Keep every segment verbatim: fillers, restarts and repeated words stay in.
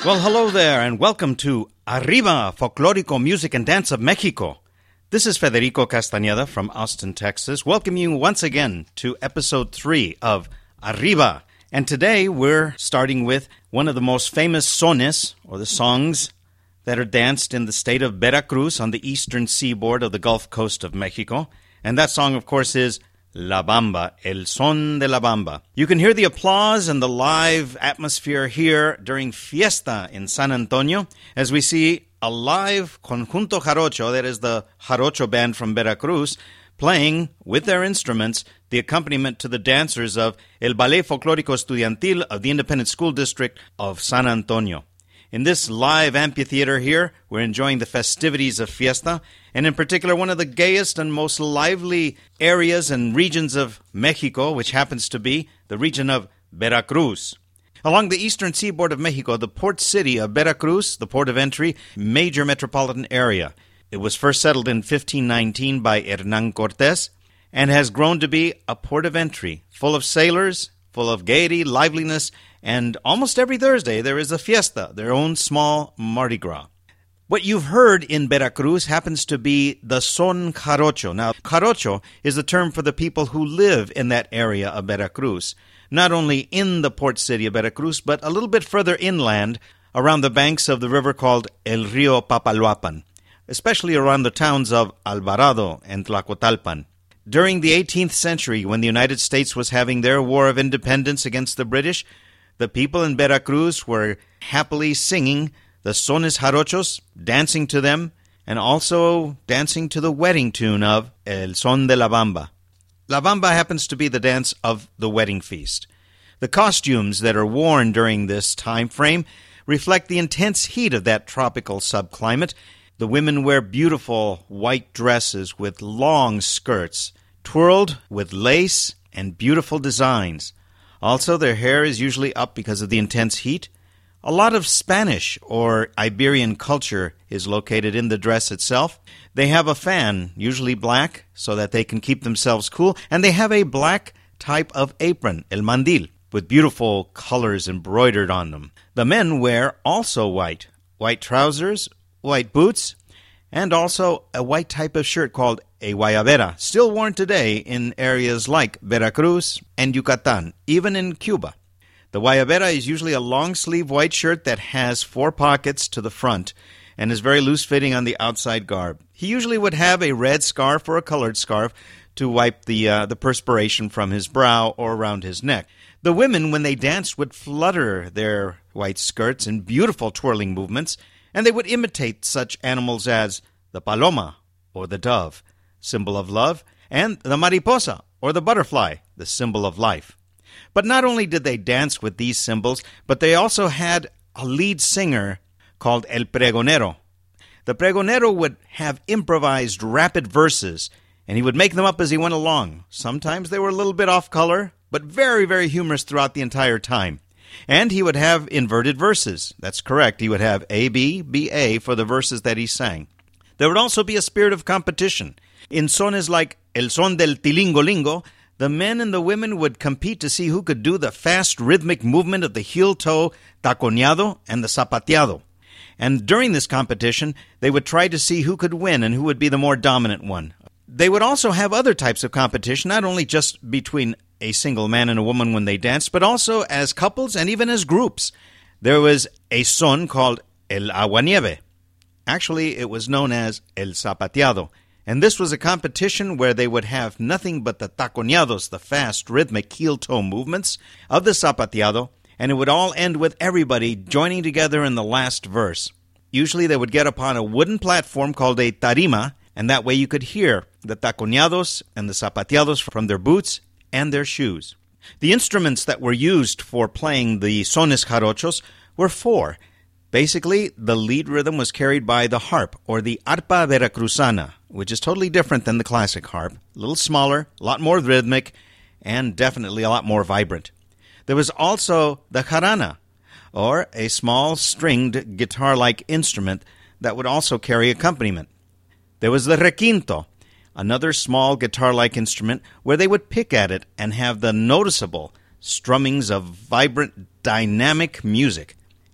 Well, hello there, and welcome to Arriba, Folklorico Music and Dance of Mexico. This is Federico Castañeda from Austin, Texas, welcoming you once again to episode three of Arriba. And today we're starting with one of the most famous sones, or the songs, that are danced in the state of Veracruz on the eastern seaboard of the Gulf Coast of Mexico. And that song, of course, is La Bamba, El Son de la Bamba. You can hear the applause and the live atmosphere here during Fiesta in San Antonio as we see a live Conjunto Jarocho, that is the Jarocho band from Veracruz, playing with their instruments the accompaniment to the dancers of El Ballet Folclórico Estudiantil of the Independent School District of San Antonio. In this live amphitheater here, we're enjoying the festivities of Fiesta, and in particular one of the gayest and most lively areas and regions of Mexico, which happens to be the region of Veracruz. Along the eastern seaboard of Mexico, the port city of Veracruz, the port of entry, major metropolitan area. It was first settled in fifteen nineteen by Hernán Cortés and has grown to be a port of entry, full of sailors, full of gaiety, liveliness, and almost every Thursday there is a fiesta, their own small Mardi Gras. What you've heard in Veracruz happens to be the son jarocho. Now, jarocho is the term for the people who live in that area of Veracruz, not only in the port city of Veracruz, but a little bit further inland around the banks of the river called El Río Papaloapan, especially around the towns of Alvarado and Tlacotalpan. During the eighteenth century, when the United States was having their war of independence against the British, the people in Veracruz were happily singing the sones jarochos, dancing to them, and also dancing to the wedding tune of El Son de la Bamba. La Bamba happens to be the dance of the wedding feast. The costumes that are worn during this time frame reflect the intense heat of that tropical subclimate. The women wear beautiful white dresses with long skirts, twirled with lace and beautiful designs. Also, their hair is usually up because of the intense heat. A lot of Spanish or Iberian culture is located in the dress itself. They have a fan, usually black, so that they can keep themselves cool. And they have a black type of apron, el mandil, with beautiful colors embroidered on them. The men wear also white, white trousers, white boots, and also a white type of shirt called a guayabera, still worn today in areas like Veracruz and Yucatan, even in Cuba. The guayabera is usually a long-sleeve white shirt that has four pockets to the front and is very loose-fitting on the outside garb. He usually would have a red scarf or a colored scarf to wipe the uh, the perspiration from his brow or around his neck. The women, when they danced, would flutter their white skirts in beautiful twirling movements, and they would imitate such animals as the paloma, or the dove, symbol of love, and the mariposa, or the butterfly, the symbol of life. But not only did they dance with these symbols, but they also had a lead singer called El Pregonero. The Pregonero would have improvised rapid verses, and he would make them up as he went along. Sometimes they were a little bit off color, but very, very humorous throughout the entire time. And he would have inverted verses. That's correct. He would have A, B, B, A for the verses that he sang. There would also be a spirit of competition. In sones like El Son del Tilingolingo, the men and the women would compete to see who could do the fast rhythmic movement of the heel-toe taconeado and the zapateado. And during this competition, they would try to see who could win and who would be the more dominant one. They would also have other types of competition, not only just between a single man and a woman when they danced, but also as couples and even as groups. There was a son called El Aguanieve. Actually, it was known as El Zapateado. And this was a competition where they would have nothing but the taconeados, the fast, rhythmic heel-toe movements of the zapateado, and it would all end with everybody joining together in the last verse. Usually they would get upon a wooden platform called a tarima, and that way you could hear the taconeados and the zapateados from their boots and their shoes. The instruments that were used for playing the sones jarochos were four. Basically, the lead rhythm was carried by the harp, or the arpa veracruzana, which is totally different than the classic harp. A little smaller, a lot more rhythmic, and definitely a lot more vibrant. There was also the jarana, or a small stringed guitar-like instrument that would also carry accompaniment. There was the requinto, another small guitar-like instrument where they would pick at it and have the noticeable strummings of vibrant, dynamic music.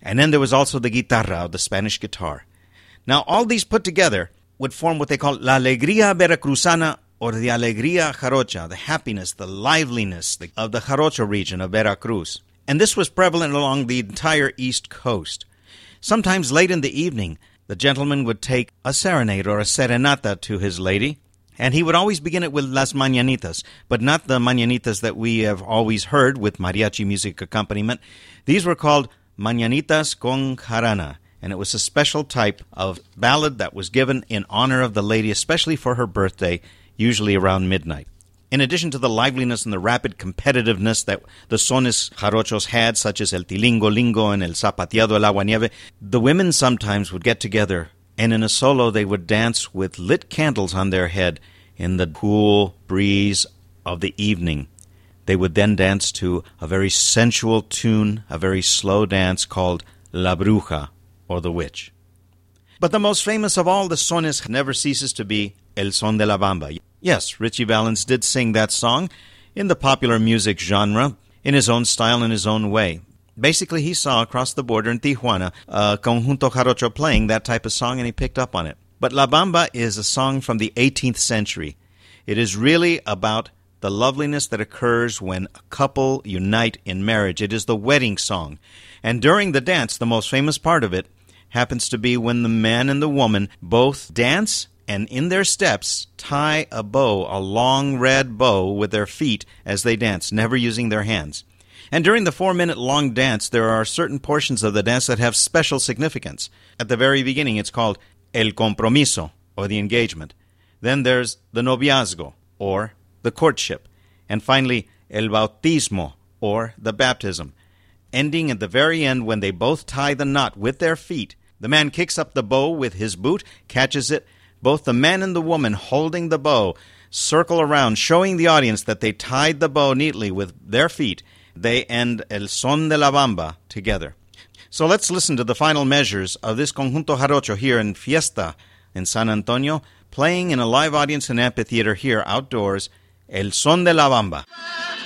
And then there was also the guitarra, or the Spanish guitar. Now, all these put together would form what they call la alegría veracruzana, or the alegría jarocha, the happiness, the liveliness of the Jarocho region of Veracruz. And this was prevalent along the entire East Coast. Sometimes late in the evening, the gentleman would take a serenade or a serenata to his lady, and he would always begin it with las mañanitas, but not the mañanitas that we have always heard with mariachi music accompaniment. These were called mañanitas con jarana, and it was a special type of ballad that was given in honor of the lady, especially for her birthday, usually around midnight. In addition to the liveliness and the rapid competitiveness that the sones jarochos had, such as el tilingo lingo and el zapateado el agua nieve, the women sometimes would get together, and in a solo they would dance with lit candles on their head in the cool breeze of the evening. They would then dance to a very sensual tune, a very slow dance called La Bruja, or the Witch. But the most famous of all the sones never ceases to be El Son de la Bamba. Yes, Ritchie Valens did sing that song in the popular music genre, in his own style, in his own way. Basically, he saw across the border in Tijuana a conjunto jarocho playing that type of song, and he picked up on it. But La Bamba is a song from the eighteenth century. It is really about the loveliness that occurs when a couple unite in marriage. It is the wedding song. And during the dance, the most famous part of it happens to be when the man and the woman both dance and in their steps tie a bow, a long red bow, with their feet as they dance, never using their hands. And during the four-minute-long dance, there are certain portions of the dance that have special significance. At the very beginning, it's called el compromiso, or the engagement. Then there's the noviazgo, or the courtship. And finally, el bautismo, or the baptism. Ending at the very end when they both tie the knot with their feet. The man kicks up the bow with his boot, catches it. Both the man and the woman holding the bow circle around, showing the audience that they tied the bow neatly with their feet. They end El Son de la Bamba together. So let's listen to the final measures of this conjunto jarocho here in Fiesta in San Antonio, playing in a live audience and amphitheater here outdoors, El Son de la Bamba.